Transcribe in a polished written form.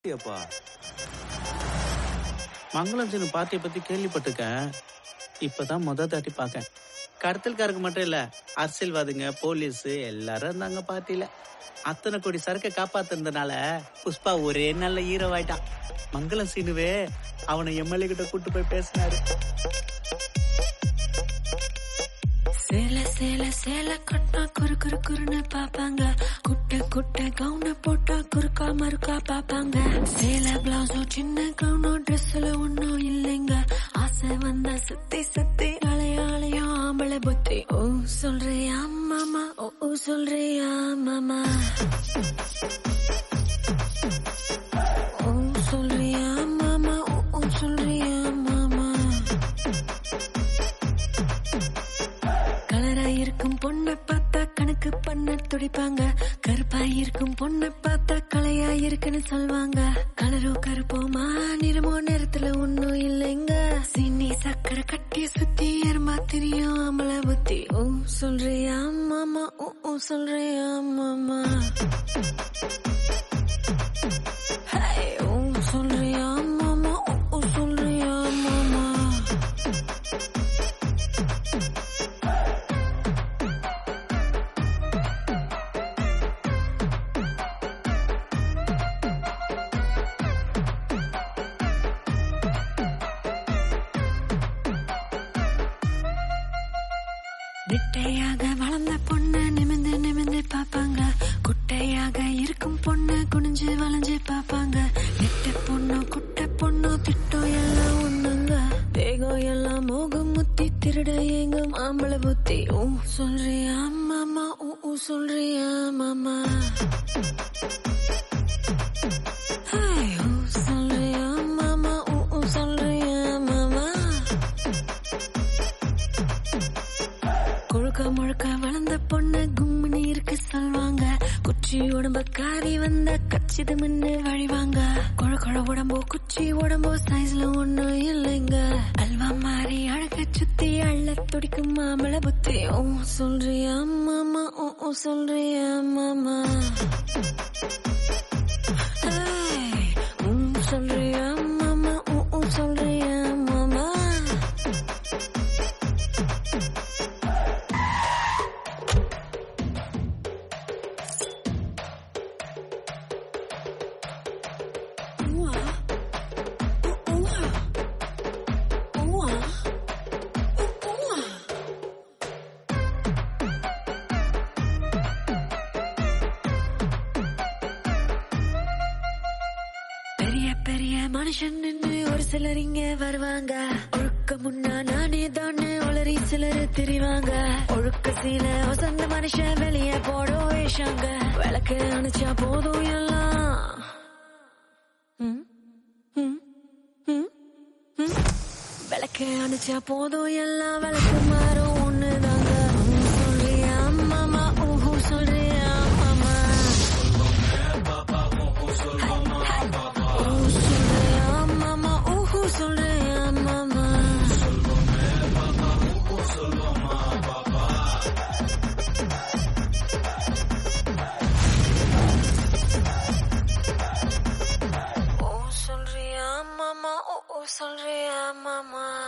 அப்பா மங்களம் சின்ன பார்ட்டியை பத்தி கேள்விப்பட்டிருக்கேன். இப்பதான் தாட்டி பார்க்கேன். கடத்தல்காரங்க மட்டும் இல்ல, அரசியல்வாதிங்க, போலீஸ் எல்லாரும் இருந்தாங்க பார்ட்டியில. அத்தனை கோடி சரக்கை காப்பாத்துறதுனால புஷ்பா ஒரே நல்ல ஹீரோ ஆயிட்டான். மங்களம் சீனுவே அவனை எம்எல்ஏ கிட்ட கூட்டு போய் பேசினாரு. சேல சேல சேல கட்டா குறு குறு குறுன்னு பாப்பாங்க. குட்டை குட்டை கவுன போட்டா குறுக்கா மறுக்கா பாப்பாங்க. சேல பிளவுஸோ சின்ன கவுனோ ட்ரெஸ்ல ஒன்னும் இல்லைங்க. ஆசை வந்தா சுத்தி சுத்தி அலையாளையோ ஆம்பளை புத்தி. ஓ சொல்றியா மாமா, ஓ சொல்றியா மாமா, ஓ சொல்றியா மாமா, ஓ சொல்றியா மாமா. கலராயிருக்கும் பொண்ணை பார்த்தா கணக்கு பண்ண துடிப்பாங்க. கருப்பாயிருக்கும் பொண்ணை பார்த்தா கலையாயிருக்குன்னு சொல்வாங்க. கலரோ கருப்போமா நிறமோ நேரத்துல ஒன்னும் இல்லைங்க. சின்னி சக்கரை கட்டி சுத்தி எறும்பா தெரியும் ஆம்பளை புத்தி. ஓ சொல்றியா மாமா, ஓ சொல்றியா மாமா, ஓ சொல்றியா மாமா, ஓ சொல்றியா மாமா. நெட்டையாக வளர்ந்த பொண்ணு நிமிந்து நிமிந்து பாப்பாங்க. குட்டையாக இருக்கும் பொண்ணு குனிஞ்சு வளைஞ்சு பாப்பாங்க. நெட்ட பொண்ணு குட்டை பொண்ணு திட்டம் எல்லாம் ஒண்ணுங்க. தேகம் எல்லாம் மோகம் முத்தி திருட எங்கும் ஆம்பளை புத்தி. ஓ சொல்றியா மாமா, ஓ சொல்றியா மாமா, ஓ சொல்றியா மாமா, ஓ சொல்றியா மாமா. கொழுக்க முழுக்க வளர்ந்த பொண்ணு கும்மினி இருக்கு சொல்வாங்க. குச்சி உடம்ப காரி வந்த கச்சிது முன்னு வழிவாங்க. கொழ கொழ உடம்போ குச்சி உடம்போ சைஸ்ல ஒண்ணும் இல்லைங்க. அல்வா மாறி அழக சுத்தி அள்ள துடிக்கும் மாமள புத்தி. ஓ சொல்றியா மாமா, ஓ சொல்றியா மாமா, சொல்றியா மாமா, ஓ சொல்றியா மாமா. பெரிய பெரிய மனுஷன் ஒரு சிலர் இங்க வருவாங்க. ஒழுக்க முன்னா நானே தானே ஒளரி சிலர் திரிவாங்க. ஒழுக்க சீல வசந்த மனுஷன் வெளியே போட வேஷாங்க. விளக்கு அணைச்சா போதும் எல்லாம் விளக்கு அணைச்சா போதும் எல்லாம் விளக்கு மாறும் ஒண்ணுதாங்க. சொல்றியா மாமா, ஓஹோ சொல்றியா மாமா, ஓ சொல்றியா மாமா, ஓஹோ சொல்றியா மாமா. ஓ சொல்றியா மாமா, ஓ சொல்றியா மாமா.